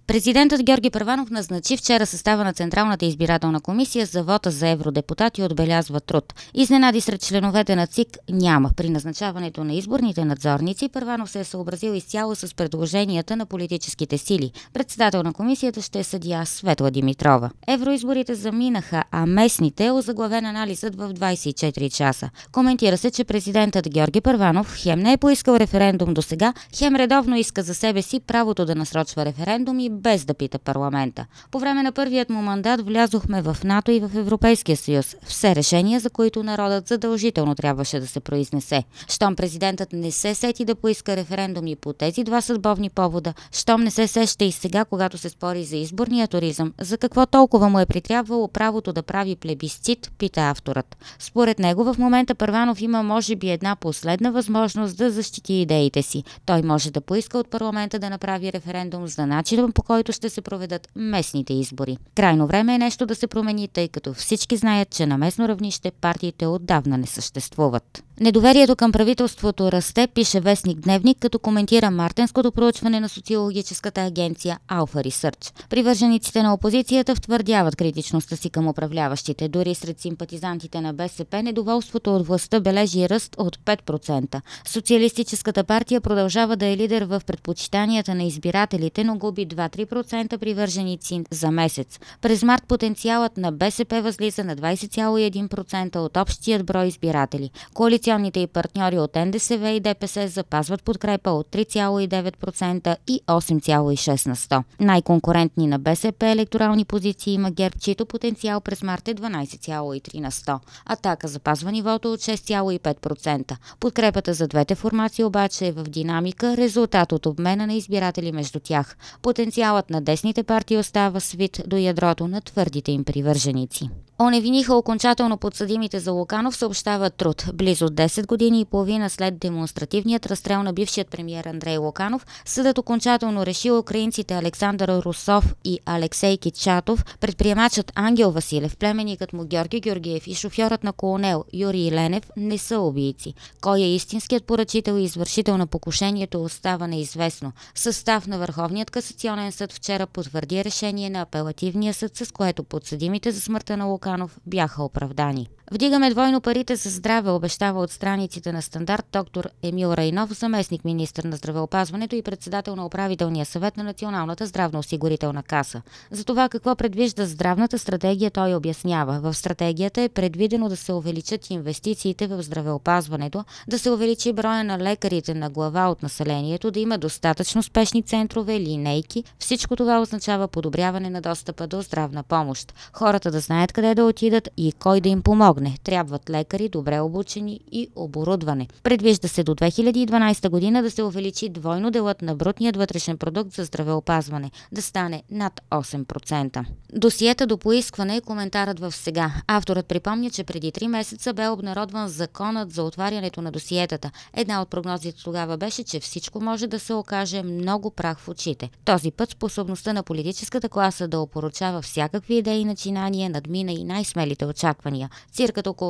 Президентът Георги Първанов назначи вчера състава на Централната избирателна комисия за вота за евродепутати и отбелязва труд. Изненади сред членовете на ЦИК няма. При назначаването на изборните надзорници Първанов се е съобразил изцяло с предложенията на политическите сили. Председател на комисията ще е съдия Светла Димитрова. Евроизборите заминаха, а местните озаглавен анализът в 24 часа. Коментира се, че президентът Георги Първанов хем не е поискал референдум досега, хем редовно иска за себе си правото да насрочва референдуми без да пита парламента. По време на първият му мандат влязохме в НАТО и в Европейския съюз. Все решения, за които народът задължително трябваше да се произнесе. Щом президентът не се сети да поиска референдуми по тези два съдбовни повода, щом не се сеща и сега, когато се спори за изборния туризъм, за какво толкова му е притрябвало правото да прави плебисцит, пита авторът. Според него в момента Първанов има може би една последна възможност да защити идеите си. Той може да поиска от парламента да направи референдум за начина, по който ще се проведат местните избори. Крайно време е нещо да се промени, тъй като всички знаят, че на местно равнище партиите отдавна не съществуват. Недоверието към правителството расте, пише вестник Дневник, като коментира мартенското проучване на социологическата агенция Alpha Research. Привържениците на опозицията втвърдяват критичността си към управляващите. Дори сред симпатизантите на БСП недоволството от властта бележи ръст от 5%. Социалистическата партия продължава да е лидер в предпочитанията на избирателите, но губи 2-3% привърженици за месец. През март потенциалът на БСП възлиза на 20,1% от общият брой избиратели. Коалиционните и партньори от НДСВ и ДПС запазват подкрепа от 3,9% и 8,6%. Най-конкурентни на БСП електорални позиции има ГЕРБ, чийто потенциал през март е 12,3%. Атака запазва нивото от 6,5%. Подкрепата за двете формации обаче е в динамика, резултат от обмена на избиратели между тях. Потенциалът на десните партии остава свит до ядрото на твърдите им привърженици. Оневиниха окончателно подсъдимите за Луканов, съобщава Труд. Близо 10 години и половина след демонстративният разстрел на бившият премиер Андрей Луканов, съдът окончателно решил украинците Александър Русов и Алексей Кичатов, предприемачът Ангел Василев, племенникът му Георги Георгиев и шофьорът на колонел Юрий Ленев не са убийци. Кой е истинският поръчител и извършител на покушението остава неизвестно. Състав на Върховният касационен съд вчера потвърди решение на апелативния съд, с което подсъдимите за смъртта на Луканов бяха оправдани. Вдигаме двойно парите за здраве, обещава от страниците на Стандарт доктор Емил Райнов, заместник министър на здравеопазването и председател на управителния съвет на Националната здравноосигурителна каса. За това какво предвижда здравната стратегия той обяснява. В стратегията е предвидено да се увеличат инвестициите в здравеопазването, да се увеличи броя на лекарите на глава от населението, да има достатъчно спешни центрове, линейки. Всичко това означава подобряване на достъпа до здравна помощ. Хората да знаят къде да отидат и кой да им помогне. Трябват лекари, добре обучени и оборудване. Предвижда се до 2012 година да се увеличи двойно делът на брутният вътрешен продукт за здравеопазване, да стане над 8%. Досиета до поискване е коментарът в Сега. Авторът припомня, че преди 3 месеца бе обнародван законът за отварянето на досиетата. Една от прогнозите тогава беше, че всичко може да се окаже много прах в очите. Този път способността на политическата класа да опоручава всякакви идеи и начинания надмина и най-смелите очаквания. Циркът около